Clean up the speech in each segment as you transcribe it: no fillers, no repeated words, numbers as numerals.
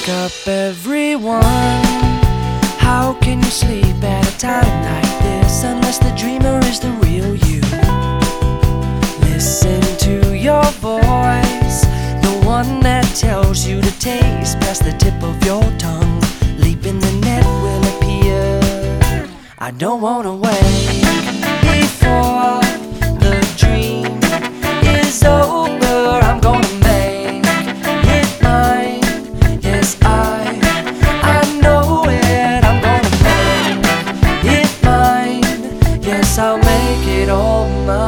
up everyone. How can you sleep at a time like this unless the dreamer is the real you? Listen to your voice, the one that tells you to taste past the tip of your tongue. Leap in the net will appear. I don't wanna wait before the dream is over. I'm gonna make it mine. Yes, I know it. I'm gonna make it mine. Yes, I'll make it all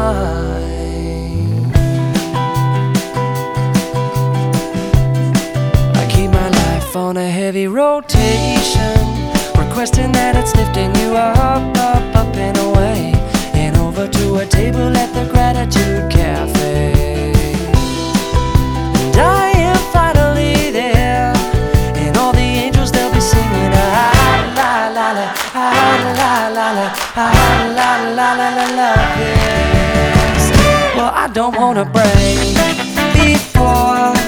mine. I keep my life on a heavy rotation, requesting that it's lifting you up, up, up and away, and over to a table at the Gratitude Cafe. And I am finally there, and all the angels, they'll be singing ah la la la, ah la la la, ah la la la la la. Yes. Well, I don't wanna break before